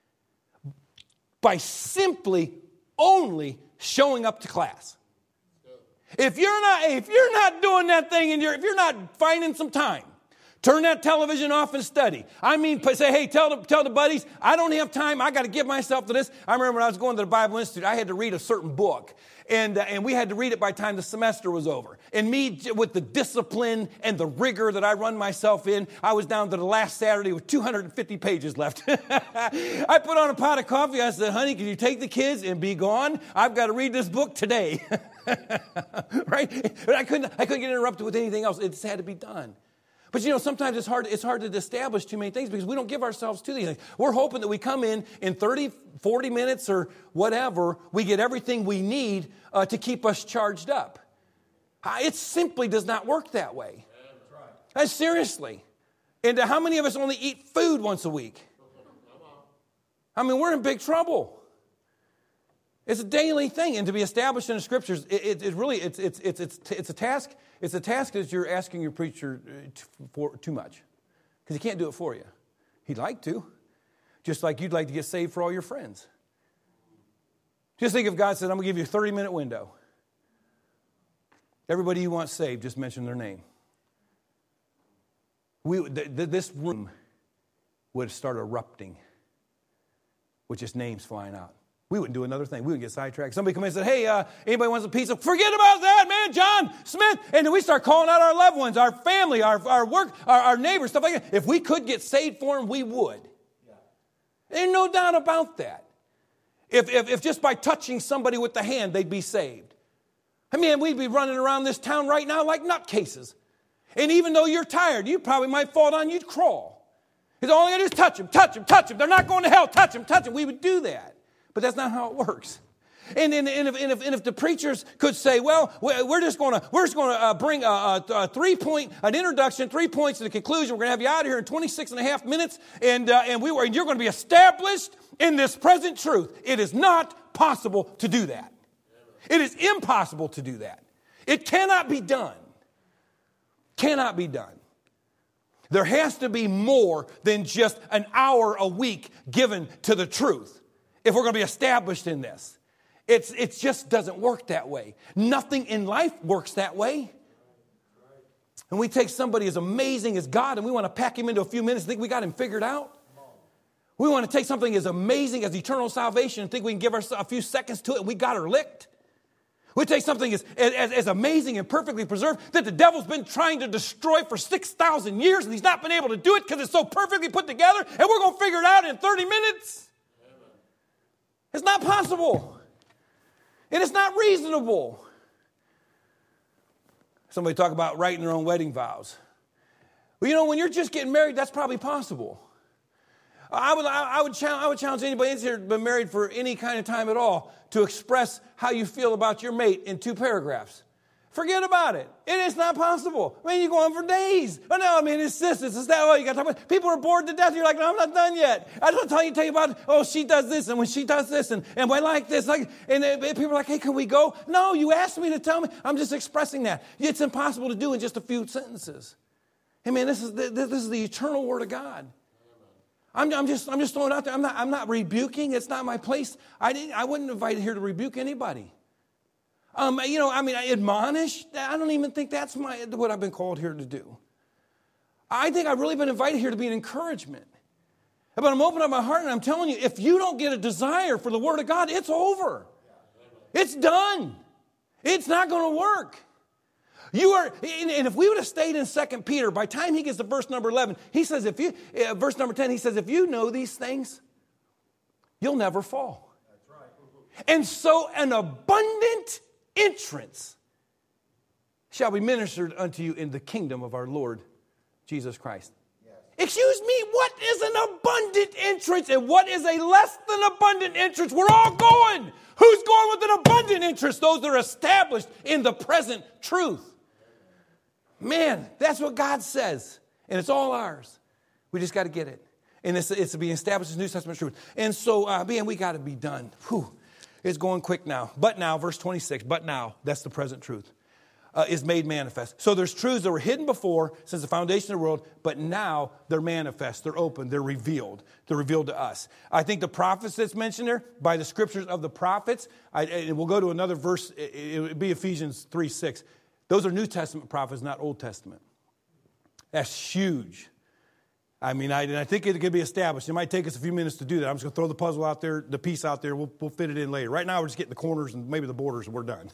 by simply only showing up to class? If you're not, if you're not doing that thing, and you're if you're not finding some time, turn that television off and study. I mean, say, hey, tell the, tell the buddies, I don't have time. I got to give myself to this. I remember when I was going to the Bible Institute, I had to read a certain book. And, uh, and we had to read it by the time the semester was over. And me, with the discipline and the rigor that I run myself in, I was down to the last Saturday with two hundred fifty pages left. I put on a pot of coffee. I said, honey, can you take the kids and be gone? I've got to read this book today. Right? But I couldn't, I couldn't get interrupted with anything else. It just had to be done. But, you know, sometimes it's hard, it's hard to establish too many things because we don't give ourselves to these things. We're hoping that we come in in thirty, forty minutes or whatever, we get everything we need uh, to keep us charged up. Uh, it simply does not work that way. Yeah, that's right. Uh, seriously. And uh, how many of us only eat food once a week? I mean, we're in big trouble. It's a daily thing, and to be established in the Scriptures, it, it, it really it's it's it's it's it's a task. It's a task that you're asking your preacher for too much, because he can't do it for you. He'd like to, just like you'd like to get saved for all your friends. Just think if God said, "I'm going to give you a thirty-minute window. Everybody you want saved, just mention their name." We th- th- this room would start erupting with just names flying out. We wouldn't do another thing. We wouldn't get sidetracked. Somebody come in and said, hey, uh, anybody wants a pizza? Forget about that, man, John Smith. And then we start calling out our loved ones, our family, our, our work, our, our neighbors, stuff like that. If we could get saved for them, we would. Yeah. There's no doubt about that. If, if, if just by touching somebody with the hand, they'd be saved. I mean, we'd be running around this town right now like nutcases. And even though you're tired, you probably might fall down, you'd crawl. Because all you got to do is touch them, touch them, touch them. They're not going to hell. Touch them, touch them. We would do that. But that's not how it works. And, and, and, if, and, if, and if the preachers could say, well, we're just going to we're just going to uh, bring a, a, a three point an introduction, three points to the conclusion. We're going to have you out of here in twenty-six and a half minutes, and uh, and we were and you're going to be established in this present truth. It is not possible to do that. It is impossible to do that. It cannot be done. Cannot be done. There has to be more than just an hour a week given to the truth if we're going to be established in this. It's, it just doesn't work that way. Nothing in life works that way. And we take somebody as amazing as God and we want to pack him into a few minutes and think we got him figured out. We want to take something as amazing as eternal salvation and think we can give ourselves a few seconds to it and we got her licked. We take something as, as, as amazing and perfectly preserved that the devil's been trying to destroy for six thousand years and he's not been able to do it because it's so perfectly put together and we're going to figure it out in thirty minutes. Amen. It's not possible. And it's not reasonable. Somebody talk about writing their own wedding vows. Well, you know, when you're just getting married, that's probably possible. I would, I would, challenge, I would challenge anybody in here who's been married for any kind of time at all to express how you feel about your mate in two paragraphs. Forget about it. It is not possible. I mean, you go on for days. Oh, no, I mean, it's this, it's this, that. Oh, you got to talk about. People are bored to death. You're like, no, I'm not done yet. I don't tell you, tell you about, oh, she does this, and when she does this, and, and I like this. Like, and, and people are like, hey, can we go? No, you asked me to tell me. I'm just expressing that. It's impossible to do in just a few sentences. Hey, man, this is the, this is the eternal Word of God. I'm, I'm just I'm just throwing it out there. I'm not I'm not rebuking. It's not my place. I didn't I wasn't invited here to rebuke anybody. Um, you know, I mean, I admonish. I don't even think that's my what I've been called here to do. I think I've really been invited here to be an encouragement. But I'm opening up my heart and I'm telling you, if you don't get a desire for the Word of God, it's over. It's done. It's not going to work. You are, and if we would have stayed in Second Peter, by the time he gets to verse number eleven, he says, if you, uh, verse number ten, he says, if you know these things, you'll never fall. That's right. And so an abundant entrance shall be ministered unto you in the kingdom of our Lord Jesus Christ. Yes. Excuse me, what is an abundant entrance and what is a less than abundant entrance? We're all going. Who's going with an abundant entrance? Those that are established in the present truth. Man, that's what God says. And it's all ours. We just got to get it. And it's, it's to be established as New Testament truth. And so, uh, man, we got to be done. Whew. It's going quick now. But now, verse twenty-six, but now, that's the present truth, uh, is made manifest. So there's truths that were hidden before since the foundation of the world, but now they're manifest. They're open. They're revealed. They're revealed to us. I think the prophets that's mentioned there, by the scriptures of the prophets, I, and we'll go to another verse, it, it would be Ephesians three six. Those are New Testament prophets, not Old Testament. That's huge. I mean, I, and I think it could be established. It might take us a few minutes to do that. I'm just going to throw the puzzle out there, the piece out there. We'll, we'll fit it in later. Right now, we're just getting the corners and maybe the borders, and we're done.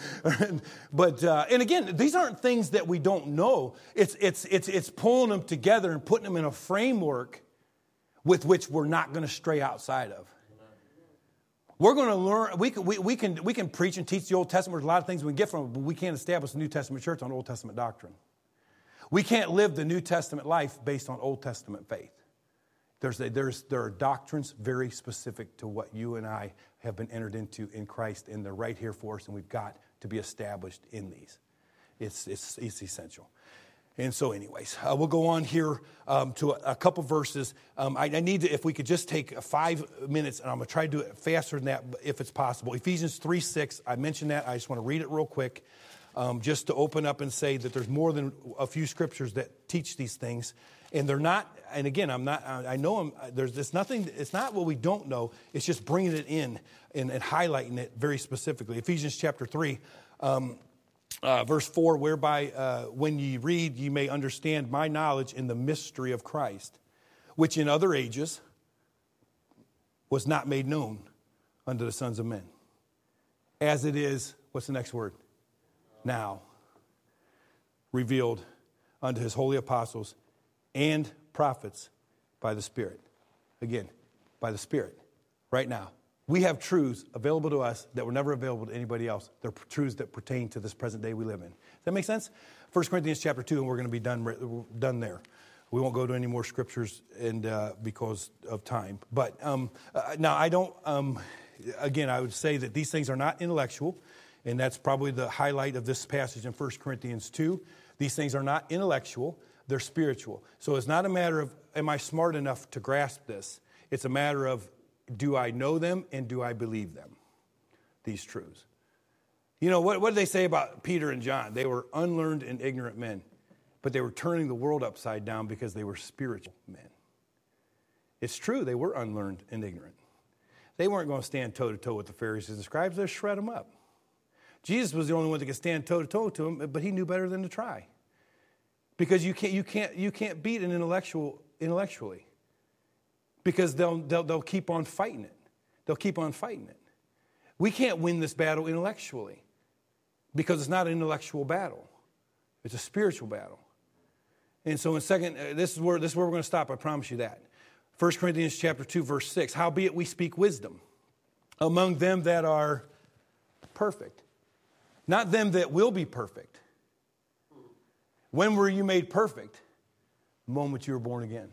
But uh, and again, these aren't things that we don't know. It's it's it's it's pulling them together and putting them in a framework with which we're not going to stray outside of. We're going to learn, we can, we, we, can, we can preach and teach the Old Testament. There's a lot of things we can get from it, but we can't establish the New Testament church on Old Testament doctrine. We can't live the New Testament life based on Old Testament faith. There's a, there's, there are doctrines very specific to what you and I have been entered into in Christ, and they're right here for us, and we've got to be established in these. It's, it's, it's essential. And so anyways, uh, we'll go on here um, to a, a couple verses. Um, I, I need to, if we could just take five minutes, and I'm going to try to do it faster than that if it's possible. Ephesians three six, I mentioned that. I just want to read it real quick um, just to open up and say that there's more than a few scriptures that teach these things. And they're not, and again, I'm not, I know I'm, there's this nothing, it's not what we don't know. It's just bringing it in and, and highlighting it very specifically. Ephesians chapter three. Um, Uh, verse four, whereby uh, when ye read, ye may understand my knowledge in the mystery of Christ, which in other ages was not made known unto the sons of men. As it is, what's the next word? Now. Revealed unto his holy apostles and prophets by the Spirit. Again, by the Spirit, right now. We have truths available to us that were never available to anybody else. They're truths that pertain to this present day we live in. Does that make sense? First Corinthians chapter two, and we're going to be done done there. We won't go to any more scriptures and uh, because of time. But um, uh, now I don't, um, again, I would say that these things are not intellectual, and that's probably the highlight of this passage in First Corinthians two. These things are not intellectual, they're spiritual. So it's not a matter of, am I smart enough to grasp this? It's a matter of, do I know them and do I believe them? These truths. You know, what, what did they say about Peter and John? They were unlearned and ignorant men, but they were turning the world upside down because they were spiritual men. It's true, they were unlearned and ignorant. They weren't going to stand toe-to-toe with the Pharisees and scribes. They'd shred them up. Jesus was the only one that could stand toe-to-toe to them, but he knew better than to try. Because you can't, you can't, you can't beat an intellectual intellectually. Because they'll, they'll, they'll keep on fighting it. They'll keep on fighting it. We can't win this battle intellectually. Because it's not an intellectual battle. It's a spiritual battle. And so in second, uh, this is where this is where we're going to stop, I promise you that. First Corinthians chapter two, verse six. Howbeit we speak wisdom among them that are perfect. Not them that will be perfect. When were you made perfect? The moment you were born again.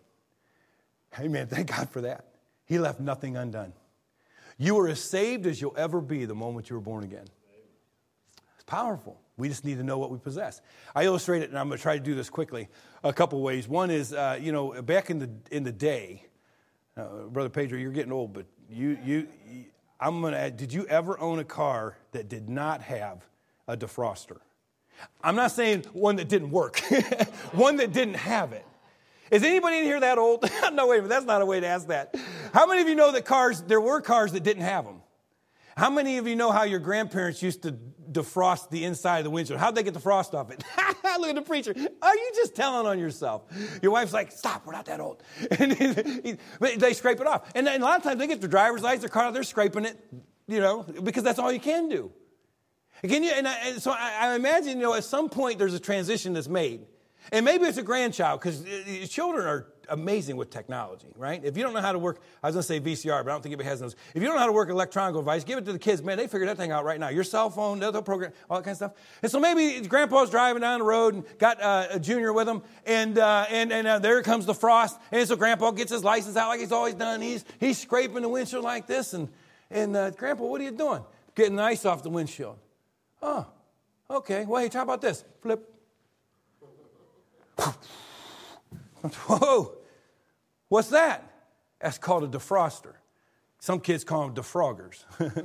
Amen. Thank God for that. He left nothing undone. You are as saved as you'll ever be the moment you were born again. It's powerful. We just need to know what we possess. I illustrate it, and I'm going to try to do this quickly, a couple ways. One is, uh, you know, back in the in the day, uh, Brother Pedro, you're getting old, but you you, you I'm going to add, did you ever own a car that did not have a defroster? I'm not saying one that didn't work, one that didn't have it. Is anybody in here that old? No, wait, but that's not a way to ask that. How many of you know that cars, there were cars that didn't have them? How many of you know how your grandparents used to defrost the inside of the windshield? How'd they get the frost off it? Look at the preacher. Are you just telling on yourself? Your wife's like, stop, we're not that old. And they scrape it off. And a lot of times they get their driver's license, their car, they're scraping it, you know, because that's all you can do. Can you, and, I, and so I, I imagine, you know, at some point there's a transition that's made. And maybe it's a grandchild, because children are amazing with technology, right? If you don't know how to work, I was going to say V C R, but I don't think anybody has those. If you don't know how to work an electronic device, give it to the kids. Man, they figure that thing out right now. Your cell phone, they'll program, all that kind of stuff. And so maybe Grandpa's driving down the road and got uh, a junior with him, and uh, and and uh, there comes the frost. And so Grandpa gets his license out like he's always done. He's he's scraping the windshield like this, and and uh, Grandpa, what are you doing? Getting the ice off the windshield. Oh, okay. Well, hey, how about this? Flip. Whoa, what's that? That's called a defroster. Some kids call them defroggers.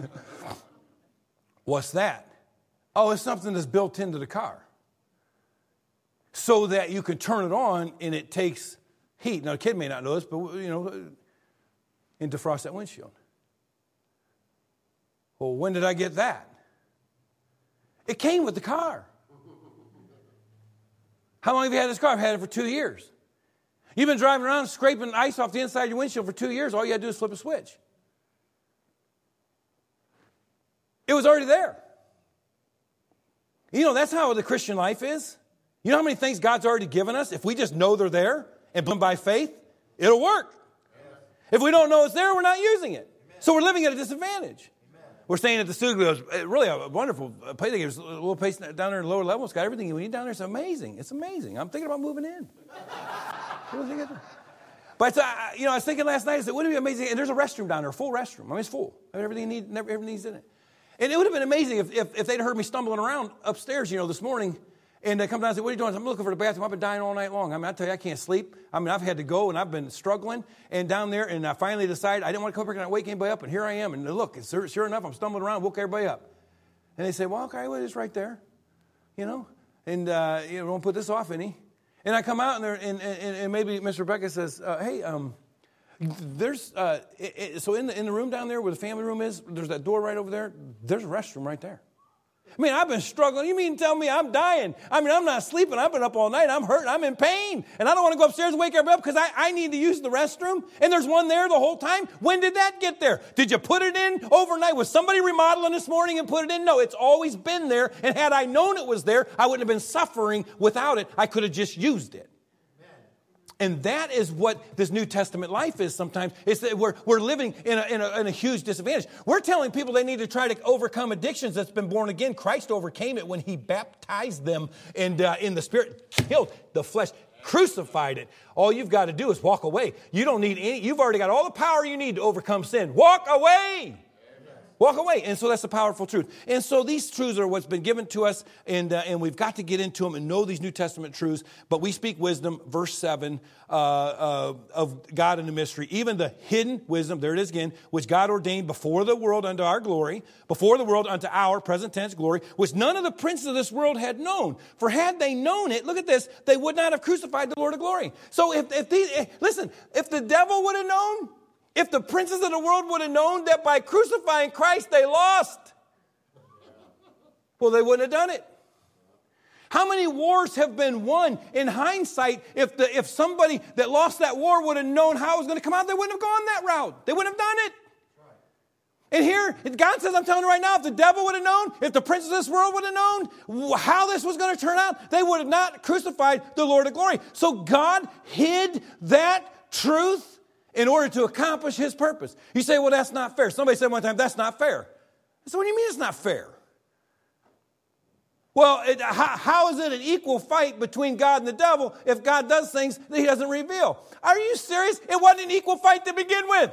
What's that? Oh, it's something that's built into the car so that you can turn it on and it takes heat. Now, the kid may not know this, but, you know, and defrost that windshield. Well, when did I get that? It came with the car. How long have you had this car? I've had it for two years. You've been driving around scraping ice off the inside of your windshield for two years. All you had to do is flip a switch. It was already there. You know, that's how the Christian life is. You know how many things God's already given us? If we just know they're there and believe by faith, it'll work. If we don't know it's there, we're not using it. So we're living at a disadvantage. We're staying at the studio. It's really a wonderful place. There's a little place down there in the lower level. It's got everything we need down there. It's amazing. It's amazing. I'm thinking about moving in. But, uh, you know, I was thinking last night, I said, wouldn't it be amazing? And there's a restroom down there, a full restroom. I mean, it's full. Everything, need, everything's in it. And it would have been amazing if, if, if they'd heard me stumbling around upstairs, you know, this morning. And they come down and say, what are you doing? I'm looking for the bathroom. I've been dying all night long. I mean, I tell you, I can't sleep. I mean, I've had to go, and I've been struggling. And down there, and I finally decided I didn't want to come up here and wake anybody up. And here I am. And look, sure, sure enough, I'm stumbling around, woke everybody up. And they say, well, okay, well, it's right there, you know. And uh, you know, don't put this off any. And I come out, and, there, and, and, and maybe Miss Rebecca says, uh, hey, um, there's, uh, it, it, so in the, in the room down there where the family room is, there's that door right over there. There's a restroom right there. I mean, I've been struggling. You mean tell me I'm dying? I mean, I'm not sleeping. I've been up all night. I'm hurt. I'm in pain. And I don't want to go upstairs and wake everybody up because I, I need to use the restroom. And there's one there the whole time. When did that get there? Did you put it in overnight? Was somebody remodeling this morning and put it in? No, it's always been there. And had I known it was there, I wouldn't have been suffering without it. I could have just used it. And that is what this New Testament life is sometimes. It's that we're, we're living in a, in, a, in a huge disadvantage. We're telling people they need to try to overcome addictions that's been born again. Christ overcame it when he baptized them and uh, in the Spirit, killed the flesh, crucified it. All you've got to do is walk away. You don't need any. You've already got all the power you need to overcome sin. Walk away. Amen. Walk away. And so that's a powerful truth. And so these truths are what's been given to us, and uh, and we've got to get into them and know these New Testament truths. But we speak wisdom, verse seven, uh, uh, of God in the mystery, even the hidden wisdom, there it is again, which God ordained before the world unto our glory, before the world unto our present tense glory, which none of the princes of this world had known. For had they known it, look at this, they would not have crucified the Lord of glory. So if, if these, listen, if the devil would have known, if the princes of the world would have known that by crucifying Christ they lost, well, they wouldn't have done it. How many wars have been won in hindsight? If the if somebody that lost that war would have known how it was going to come out, they wouldn't have gone that route. They wouldn't have done it. And here, God says, I'm telling you right now, if the devil would have known, if the princes of this world would have known how this was going to turn out, they would have not crucified the Lord of glory. So God hid that truth in order to accomplish his purpose. You say, well, that's not fair. Somebody said one time, that's not fair. I said, what do you mean it's not fair? Well, it, how, how is it an equal fight between God and the devil if God does things that he doesn't reveal? Are you serious? It wasn't an equal fight to begin with.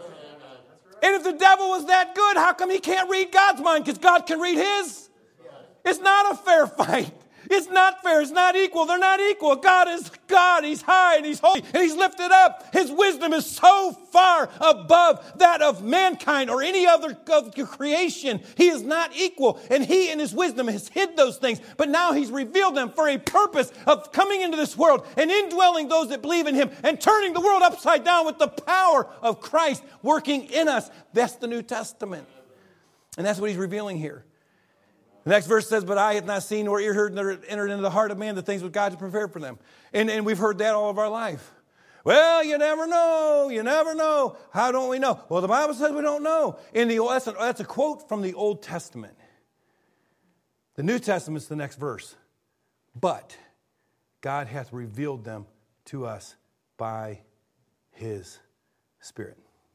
And if the devil was that good, how come he can't read God's mind? Because God can read his. It's not a fair fight. It's not fair. It's not equal. They're not equal. God is God. He's high and he's holy and he's lifted up. His wisdom is so far above that of mankind or any other of creation. He is not equal. And he in his wisdom has hid those things. But now he's revealed them for a purpose of coming into this world and indwelling those that believe in him and turning the world upside down with the power of Christ working in us. That's the New Testament. And that's what he's revealing here. The next verse says, but eye hath not seen nor ear heard nor entered into the heart of man the things which God has prepared for them. And, and we've heard that all of our life. Well, you never know. You never know. How don't we know? Well, the Bible says we don't know. In the that's a, that's a quote from the Old Testament. The New Testament's the next verse. But God hath revealed them to us by his Spirit.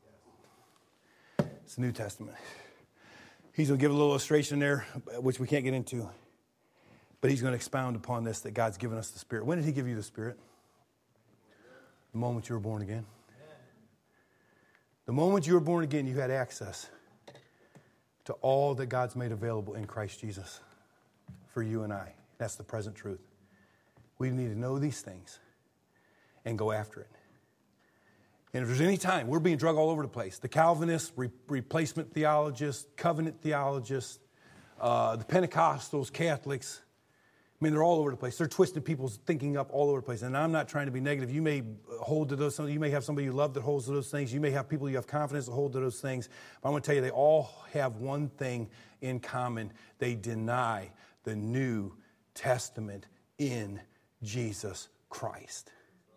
It's the New Testament. He's going to give a little illustration there, which we can't get into. But he's going to expound upon this, that God's given us the Spirit. When did he give you the Spirit? The moment you were born again. The moment you were born again, you had access to all that God's made available in Christ Jesus for you and I. That's the present truth. We need to know these things and go after it. And if there's any time, we're being drug all over the place. The Calvinists, re- replacement theologists, covenant theologists, uh, the Pentecostals, Catholics. I mean, they're all over the place. They're twisting people's thinking up all over the place. And I'm not trying to be negative. You may hold to those. You may have somebody you love that holds to those things. You may have people you have confidence that hold to those things. But I'm going to tell you, they all have one thing in common. They deny the New Testament in Jesus Christ.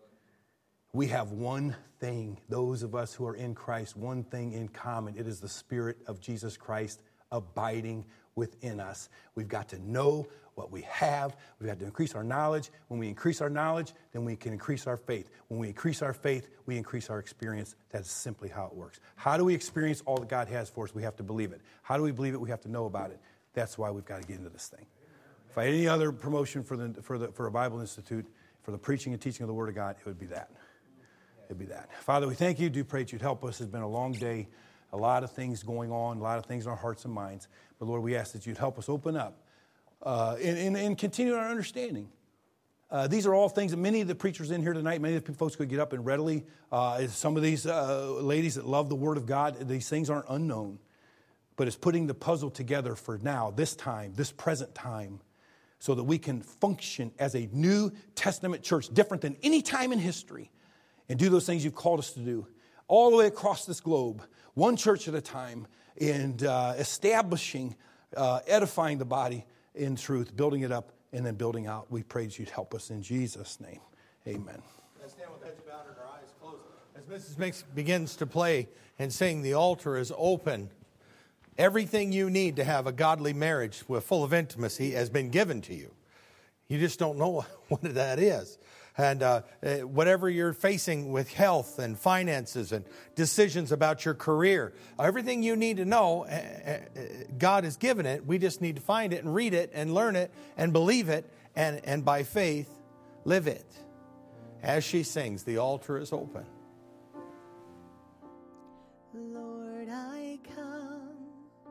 We have one thing, those of us who are in Christ, one thing in common. It is the Spirit of Jesus Christ abiding within us. We've got to know what we have. We've got to increase our knowledge. When we increase our knowledge, then we can increase our faith. When we increase our faith, we increase our experience. That's simply how it works. How do we experience all that God has for us? We have to believe it. How do we believe it? We have to know about it. That's why we've got to get into this thing. If I had any other promotion for the for the for a Bible Institute, for the preaching and teaching of the Word of God, it would be that. It'd be that. Father, we thank you. Do pray that you'd help us. It's been a long day, a lot of things going on, a lot of things in our hearts and minds. But Lord, we ask that you'd help us open up uh, and, and, and continue our understanding. Uh, these are all things that many of the preachers in here tonight, many of the folks could get up and readily. Uh, some of these uh, ladies that love the Word of God, these things aren't unknown. But it's putting the puzzle together for now, this time, this present time, so that we can function as a New Testament church, different than any time in history. And do those things you've called us to do all the way across this globe, one church at a time, and uh, establishing, uh, edifying the body in truth, building it up, and then building out. We pray that you'd help us in Jesus' name. Amen. Let's stand with heads bowed and our eyes closed. As Missus Mix begins to play and sing, the altar is open. Everything you need to have a godly marriage with full of intimacy has been given to you. You just don't know what that is. And uh, whatever you're facing with health and finances and decisions about your career, everything you need to know, God has given it. We just need to find it and read it and learn it and believe it and, and by faith live it. As she sings, the altar is open. Lord, I come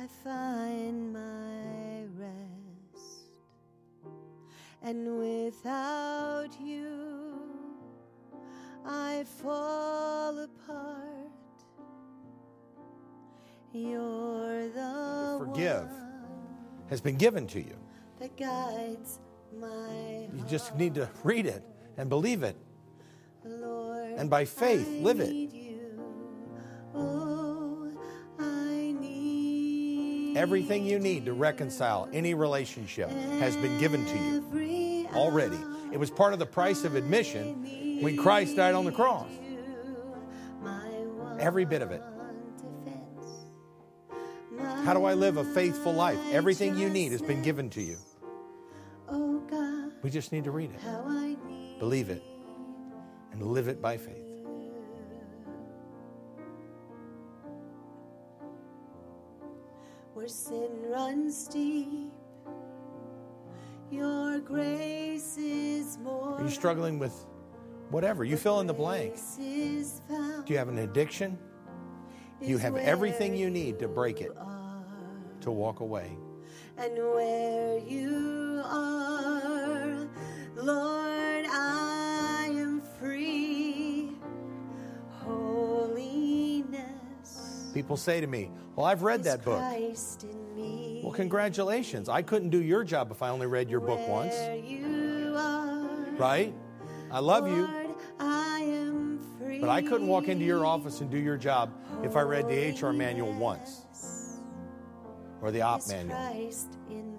I find my rest, and without you I fall apart. You're the Forgive one has been given to you. that guides my You just need to read it and believe it. Lord, And by faith, I live it. need you. Oh, I need Everything you need to reconcile any relationship has been given to you every already. It was part of the price of admission when Christ died on the cross. my one Every bit of it. defense. How do I live a faithful life? Everything you need has been given to you. Oh God, We just need to read it, how I need believe it, and live it by faith. where sin runs deep. Your grace is more. Are you struggling with whatever? You fill in the blank. Grace is found Do you have an addiction? You have everything you need to break it, to walk away. and where you are, Lord, I am free. Holiness. People say to me, well, I've read is that book. Christ in me. Well, congratulations. I couldn't do your job if I only read your book once, Where you are, right? I love you, Lord, I am free. but I couldn't walk into your office and do your job if I read the H R manual once or the op is manual. Christ in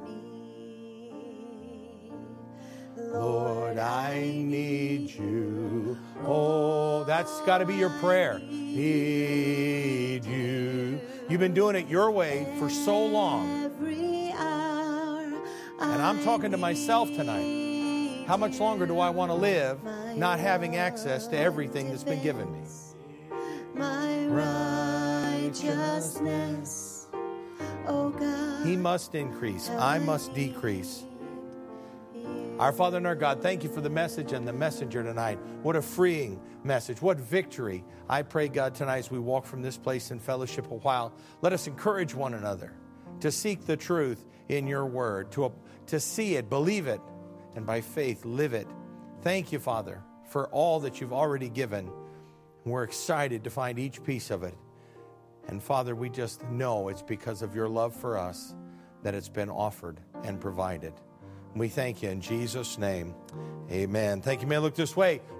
me. Lord, I need you. Oh, that's got to be your prayer. Need you. You've been doing it your way for so long. Every hour And I'm talking to myself tonight. How much longer do I want to live not having access to everything that's been given me? my righteousness, oh God, He must increase. I must decrease. Our Father and our God, thank you for the message and the messenger tonight. What a freeing message. What victory. I pray, God, tonight as we walk from this place in fellowship a while, let us encourage one another to seek the truth in your word, to, to see it, believe it, and by faith live it. Thank you, Father, for all that you've already given. We're excited to find each piece of it. And Father, we just know it's because of your love for us that it's been offered and provided. We thank you in Jesus' name. Amen. Thank you. May I look this way.